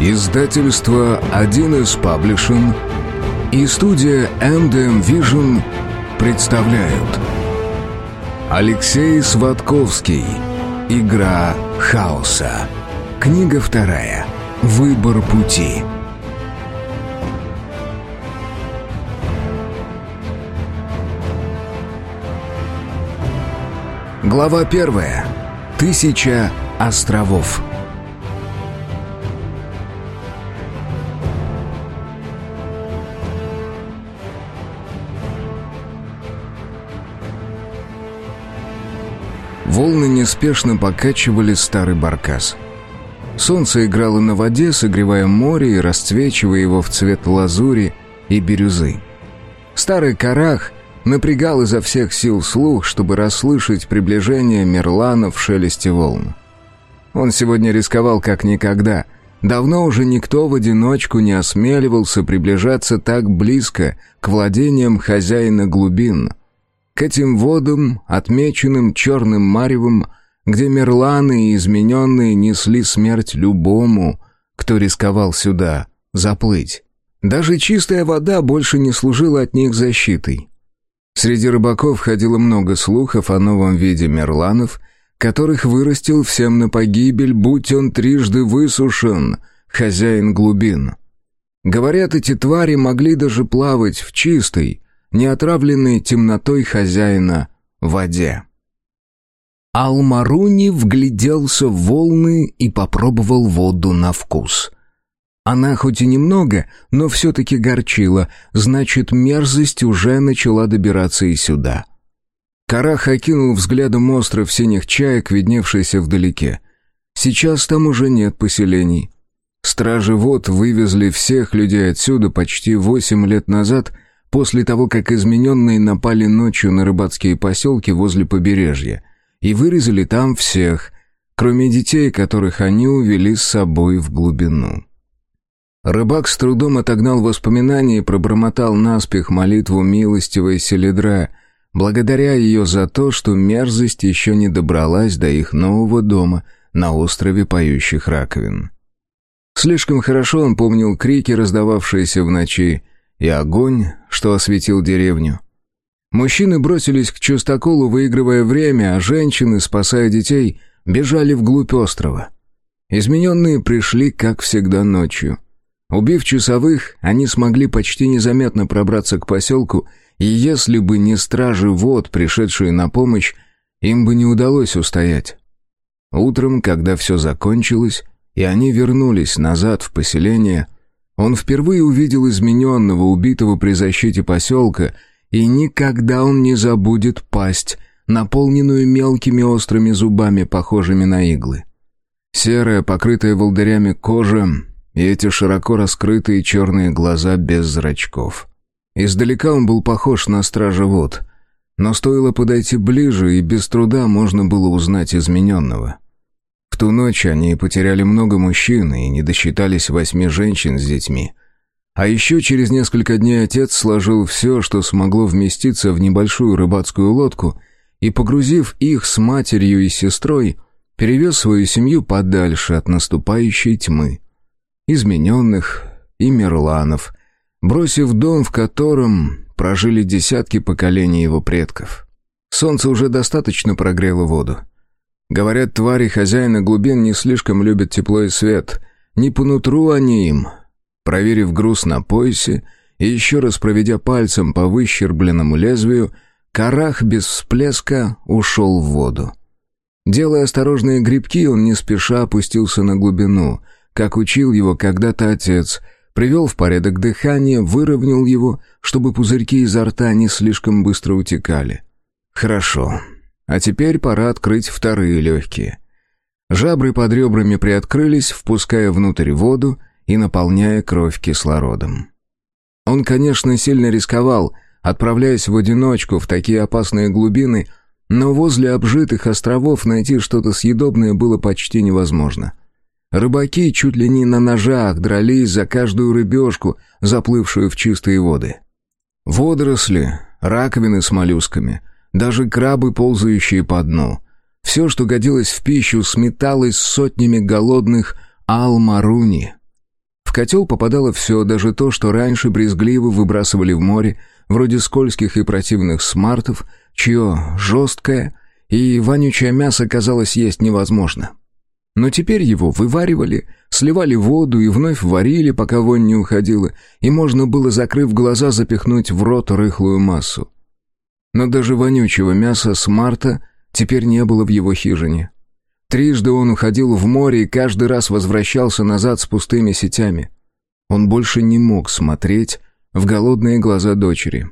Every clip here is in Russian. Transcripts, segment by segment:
Издательство 1С Publishing и студия M&M Vision представляют Алексей Сватковский. Игра хаоса. Книга 2. Выбор пути. Глава 1. 1000 островов. Волны неспешно покачивали старый баркас. Солнце играло на воде, согревая море и расцвечивая его в цвет лазури и бирюзы. Старый карах напрягал изо всех сил слух, чтобы расслышать приближение мерлана в шелесте волн. Он сегодня рисковал как никогда. Давно уже никто в одиночку не осмеливался приближаться так близко к владениям хозяина глубин, к этим водам, отмеченным черным маревом, где мерланы и измененные несли смерть любому, кто рисковал сюда заплыть. Даже чистая вода больше не служила от них защитой. Среди рыбаков ходило много слухов о новом виде мерланов, которых вырастил всем на погибель, будь он трижды высушен, хозяин глубин. Говорят, эти твари могли даже плавать в чистой, не отравленной темнотой хозяина воде. Ал-Маруни вгляделся в волны и попробовал воду на вкус. Она хоть и немного, но все-таки горчила, значит, мерзость уже начала добираться и сюда. Карах окинул взглядом остров синих чаек, видневшийся вдалеке. Сейчас там уже нет поселений. Стражи вод вывезли всех людей отсюда почти 8 лет назад, после того, как измененные напали ночью на рыбацкие поселки возле побережья и вырезали там всех, кроме детей, которых они увели с собой в глубину. Рыбак с трудом отогнал воспоминания и пробормотал наспех молитву милостивой Селидра, благодаря ее за то, что мерзость еще не добралась до их нового дома на острове Поющих Раковин. Слишком хорошо он помнил крики, раздававшиеся в ночи, и огонь, что осветил деревню. Мужчины бросились к частоколу, выигрывая время, а женщины, спасая детей, бежали вглубь острова. Измененные пришли, как всегда, ночью. Убив часовых, они смогли почти незаметно пробраться к поселку, и если бы не стражи вод, пришедшие на помощь, им бы не удалось устоять. Утром, когда все закончилось, и они вернулись назад в поселение, он впервые увидел измененного, убитого при защите поселка, и никогда он не забудет пасть, наполненную мелкими острыми зубами, похожими на иглы. Серая, покрытая волдырями кожа, и эти широко раскрытые черные глаза без зрачков. Издалека он был похож на стража вод, но стоило подойти ближе, и без труда можно было узнать измененного. В ту ночь они потеряли много мужчин и не досчитались 8 женщин с детьми. А еще через несколько дней отец сложил все, что смогло вместиться в небольшую рыбацкую лодку, и, погрузив их с матерью и сестрой, перевез свою семью подальше от наступающей тьмы, измененных и мерланов, бросив дом, в котором прожили десятки поколений его предков. Солнце уже достаточно прогрело воду. Говорят, твари хозяина глубин не слишком любят тепло и свет. Не по нутру они им. Проверив груз на поясе и еще раз проведя пальцем по выщербленному лезвию, карах без всплеска ушел в воду. Делая осторожные грибки, он не спеша опустился на глубину, как учил его когда-то отец, привел в порядок дыхание, выровнял его, чтобы пузырьки изо рта не слишком быстро утекали. Хорошо. А теперь пора открыть вторые легкие. Жабры под ребрами приоткрылись, впуская внутрь воду и наполняя кровь кислородом. Он, конечно, сильно рисковал, отправляясь в одиночку в такие опасные глубины, но возле обжитых островов найти что-то съедобное было почти невозможно. Рыбаки чуть ли не на ножах дрались за каждую рыбешку, заплывшую в чистые воды. Водоросли, раковины с моллюсками, даже крабы, ползающие по дну. Все, что годилось в пищу, сметалось сотнями голодных Ал-Маруни. котел попадало все, даже то, что раньше брезгливо выбрасывали в море, вроде скользких и противных смартов, чье жесткое и вонючее мясо, казалось, есть невозможно. Но теперь его вываривали, сливали воду и вновь варили, пока вонь не уходила, и можно было, закрыв глаза, запихнуть в рот рыхлую массу. Но даже вонючего мяса смарта теперь не было в его хижине. Трижды он уходил в море и каждый раз возвращался назад с пустыми сетями. Он больше не мог смотреть в голодные глаза дочери.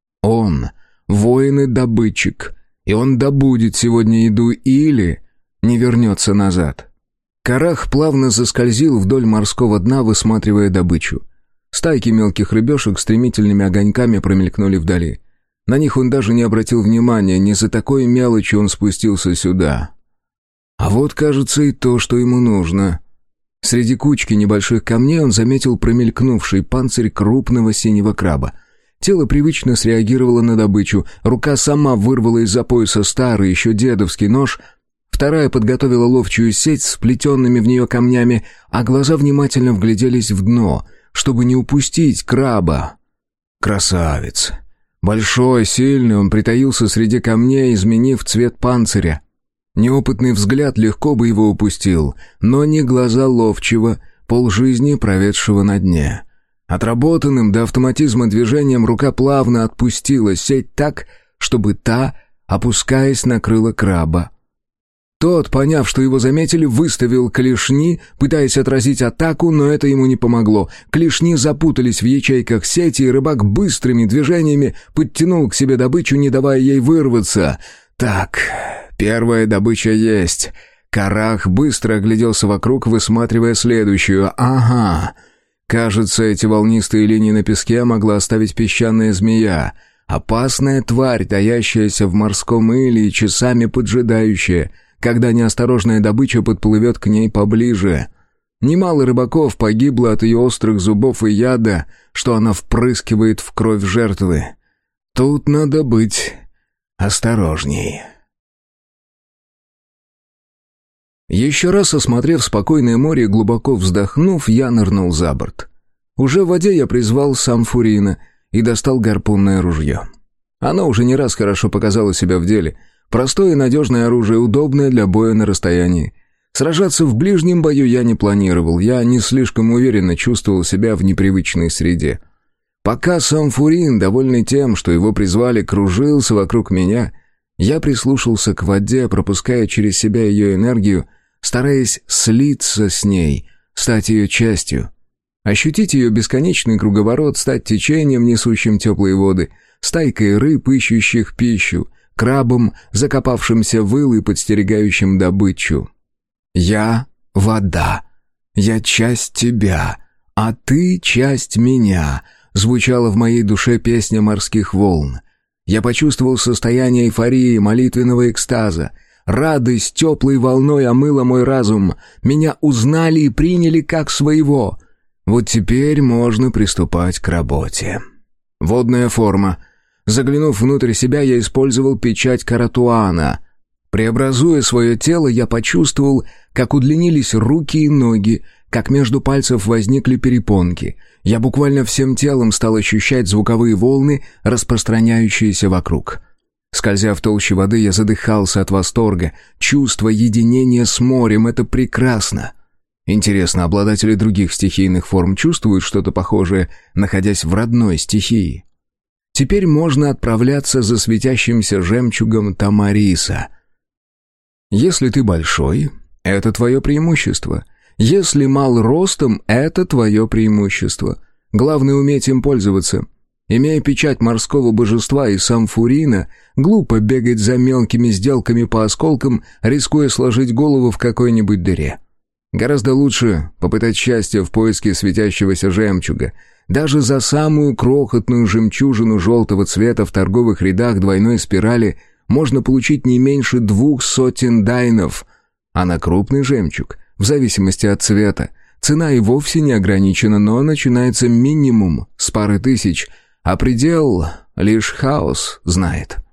Он — воин и добытчик, и он добудет сегодня еду или не вернется назад. Карах плавно заскользил вдоль морского дна, высматривая добычу. Стайки мелких рыбешек стремительными огоньками промелькнули вдали. На них он даже не обратил внимания, не за такой мелочью он спустился сюда. А вот, кажется, и то, что ему нужно. Среди кучки небольших камней он заметил промелькнувший панцирь крупного синего краба. Тело привычно среагировало на добычу, рука сама вырвала из-за пояса старый, еще дедовский нож, вторая подготовила ловчую сеть с вплетенными в нее камнями, а глаза внимательно вгляделись в дно, чтобы не упустить краба. Красавец! Большой, сильный, он притаился среди камней, изменив цвет панциря. Неопытный взгляд легко бы его упустил, но не глаза ловчего, полжизни проведшего на дне. Отработанным до автоматизма движением рука плавно отпустила сеть так, чтобы та, опускаясь, накрыла краба. Тот, поняв, что его заметили, выставил клешни, пытаясь отразить атаку, но это ему не помогло. Клешни запутались в ячейках сети, и рыбак быстрыми движениями подтянул к себе добычу, не давая ей вырваться. «Так, первая добыча есть». Карах быстро огляделся вокруг, высматривая следующую. «Ага. Кажется, эти волнистые линии на песке могла оставить песчаная змея. Опасная тварь, таящаяся в морском иле и часами поджидающая, когда неосторожная добыча подплывет к ней поближе. Немало рыбаков погибло от ее острых зубов и яда, что она впрыскивает в кровь жертвы. Тут надо быть осторожней». Еще раз осмотрев спокойное море и глубоко вздохнув, я нырнул за борт. Уже в воде я призвал Самфурина и достал гарпунное ружье. Оно уже не раз хорошо показало себя в деле. Простое и надежное оружие, удобное для боя на расстоянии. Сражаться в ближнем бою я не планировал, я не слишком уверенно чувствовал себя в непривычной среде. Пока Самфурин, довольный тем, что его призвали, кружился вокруг меня, я прислушался к воде, пропуская через себя ее энергию, стараясь слиться с ней, стать ее частью. Ощутить ее бесконечный круговорот, стать течением, несущим теплые воды, стайкой рыб, ищущих пищу, крабом, закопавшимся в ил и подстерегающим добычу. «Я — вода. Я часть тебя, а ты — часть меня», — звучала в моей душе песня морских волн. Я почувствовал состояние эйфории, молитвенного экстаза. Радость теплой волной омыла мой разум. Меня узнали и приняли как своего. Вот теперь можно приступать к работе. Водная форма. Заглянув внутрь себя, я использовал печать Каратуана. Преобразуя свое тело, я почувствовал, как удлинились руки и ноги, как между пальцев возникли перепонки. Я буквально всем телом стал ощущать звуковые волны, распространяющиеся вокруг. Скользя в толще воды, я задыхался от восторга. Чувство единения с морем — это прекрасно. Интересно, обладатели других стихийных форм чувствуют что-то похожее, находясь в родной стихии? Теперь можно отправляться за светящимся жемчугом Тамариса. Если ты большой, это твое преимущество. Если мал ростом, это твое преимущество. Главное — уметь им пользоваться. Имея печать морского божества и Самфурина, глупо бегать за мелкими сделками по осколкам, рискуя сложить голову в какой-нибудь дыре. Гораздо лучше попытать счастье в поиске светящегося жемчуга. Даже за самую крохотную жемчужину желтого цвета в торговых рядах двойной спирали можно получить не меньше 200 дайнов, а на крупный жемчуг, в зависимости от цвета, цена и вовсе не ограничена, но начинается минимум с пары тысяч, а предел лишь хаос знает.